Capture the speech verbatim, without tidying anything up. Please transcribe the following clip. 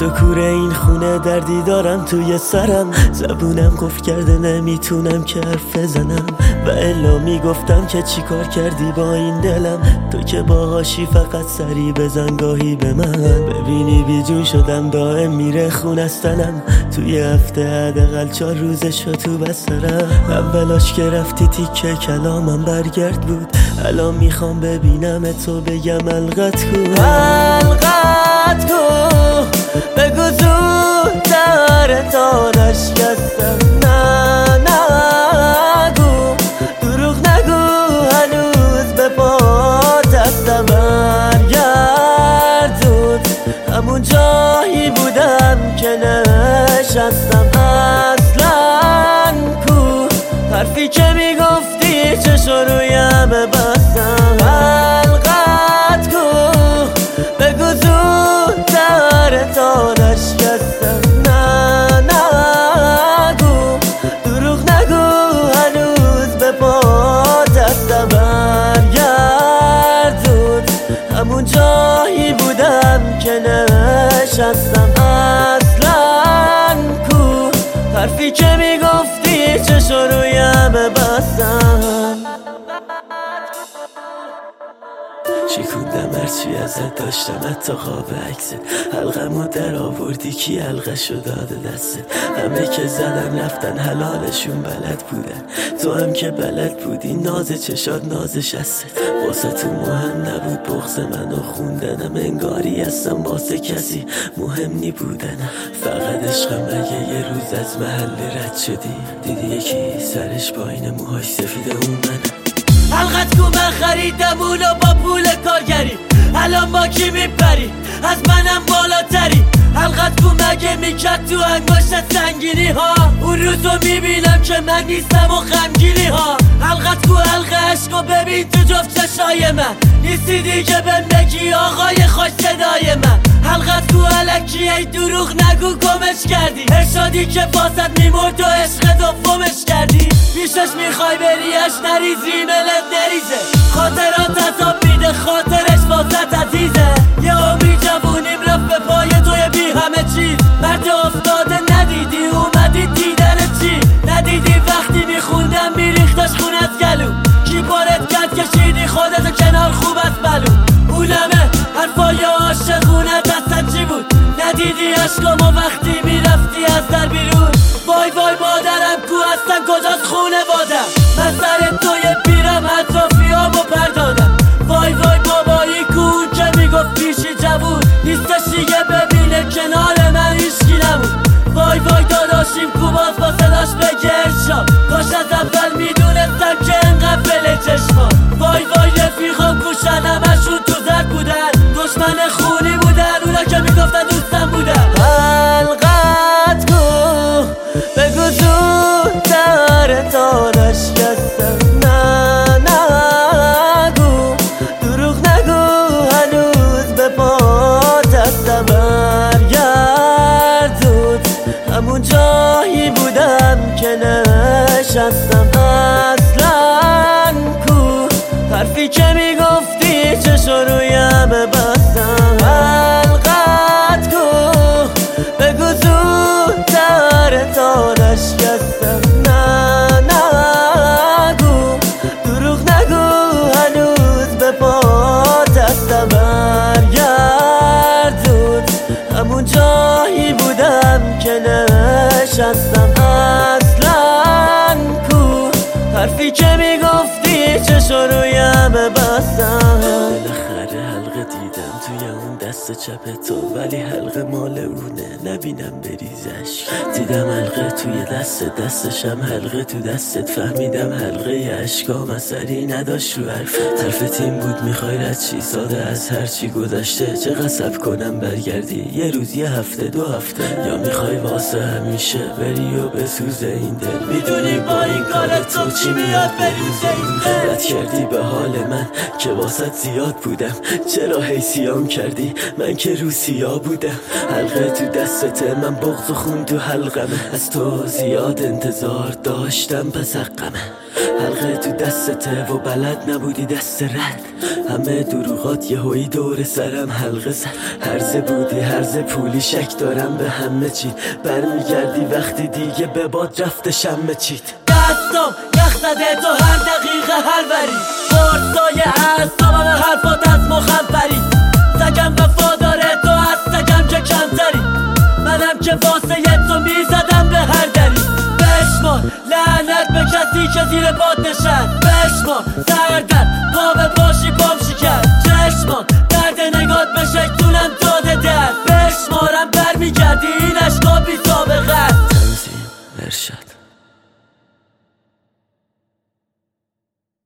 تو کوره این خونه دردی دارم توی سرم، زبونم قفل کرده نمیتونم که حرف بزنم. و الا میگفتم که چی کار کردی با این دلم، تو که باهاشی فقط سری بزن گاهی به من. ببینی بیجون شدم دائم میره خونستنم، توی هفته حداقل چهار روزش تو بسترم. اولاش که رفتی تیکه کلامم برگرد بود، الان میخوام ببینم تو بگم القت کو القت کو. بگو زودتر تا نشکستم، نه نگو دروغ نگو هنوز به پات هستم. برگردود همون جایی بودم که نشستم. اصلا کو حرفی که میگفتی چشو رویم بستم. القت کو بگو زودتر تا نشکستم، نه نگو دروغ نگو هنوز به پات هستم. برگردود همون جایی بودم که نشستم. اصلا کو حرفی که میگفتی چشو رویم بستم. شکوندم هرچی ازت داشتم حتی خواب عکست، حلقمو در آوردی کی حلقشو داده دستت. همه که زدن رفتن حلالشون بلد بودن، تو هم که بلد بودی ناز چشاد نازش هستت. واسه تو مهم نبود بغض منو خوندنم، انگاری هستم واسه کسی مهم نی بودنم. فقط عشقم اگه یه روز از محل رد شدی، دیدی یکی سرش با این موهاش سفیده اون منم. حلقت کو من خریدم اونو با پول کارگری، الان با کی میپری از منم بالاتری. حلقت کو مگه میکرد تو انگشت سنگینی ها، اون روزو میبینم که من نیستم و غمگینی ها. حلقت کو حلقه عشقو ببین تو جفت چشای من، نیستی دیگه بهم بگی آقای خوش صدای من. حلقت کو الکی ای دروغ نگو گمش کردی، ارشادی که واسط میمرد و عشق دومش کردی. پیشش میخوای بریش نریزی ملت نریزه، خاطرات عذاب میده خاطرش واسط عزیزه. یه امی جوونیم رفت به پای توی بی همه چیز، مرد افتاده ندیدی اومدی دیدن چی. ندیدی وقتی میخوندم میریختش خون از گلو، کی بارت کرد کشیدی خودتو کنار خوب از بلو. اونمه حرفای عاشقونه دستت چی بود، ندیدی عشقامو وقتی میرفتی از در بیرون. وای وای مادرم کو هستن کجاست خونه بادم، من سر توی پیرم اطرافیامو پردادم. وای وای بابایی کو که میگفت پیشی جوون نیستش دیگه ببینه کنار من هیچکی نمون. وای وای داداشیم کو باز با صداش بگه ارشاد، کاش از اول میدونستم که انقدر فله چشما. وای وای رفیقام کوشن همشون تو زد بودن، دشمن خونی بودن اونا که میگفتن دوستم بودن. حلقت کو بگو زودتر تا نشکستم، نه نگو دروغ نگو هنوز به پات هستم. برگردود همون جایی بودم که نشستم. اصلا کو حرفی که میگفتی چشو رویم بستم. حلقت کو بگو زودتر تا نشکستم، نه نگو دروغ نگو هنوز به پات هستم. برگردود همون جایی بودم که نشستم. اصلا کو حرفی که میگفتی چشو رویم بستم. بالاخره حلقه دیدم توی اون دست چپ تو، ولی حلقه مال اونه نبینم بریزش. دیدم حلقه توی دست دستشم حلقه تو دستت، فهمیدم حلقه عشقام اثری نداشت رو حرفت. حرفت این بود میخوای رد چی ساده از هرچی گذشته، چه قصب کنم برگردی یه روز یه هفته دو هفته، یا میخوای واسه همیشه بری و بسوزه این دل. میدونی با این کار تو چی میاد بروزه این دل. رد کردی به حال من که واسط زیاد بودم، چرا هی سیام کردی من که رو سیاه بودم. حلقه تو دستته من بغض و خون تو حلقمه، از تو زیاد انتظار داشتم پس حقمه. حلقه تو دستته و بلد نبودی دست رد، همه دروغات یه هوی دور سرم حلقه زد. هرزه بودی هرزه پولی، شک دارم به همه چی، برمیگردی وقتی دیگه به باد رفته شمه چید. دستم یخ زده تو هر دقیقه هر وری، فرسای اعصابم حرفات از مخم پری. سگم وفاداره تو از سگم که کمتری، منم که واسه تو میزدم به هر دری. بشمار لعنت به کسی که زیر باد نشست، بشمار سردر پا به باشی پام شکست. چشمان درد نگات بشه تونم داده در، بشمارم برمیگردی این عشقا بی سابقه. تنظیم ارشاد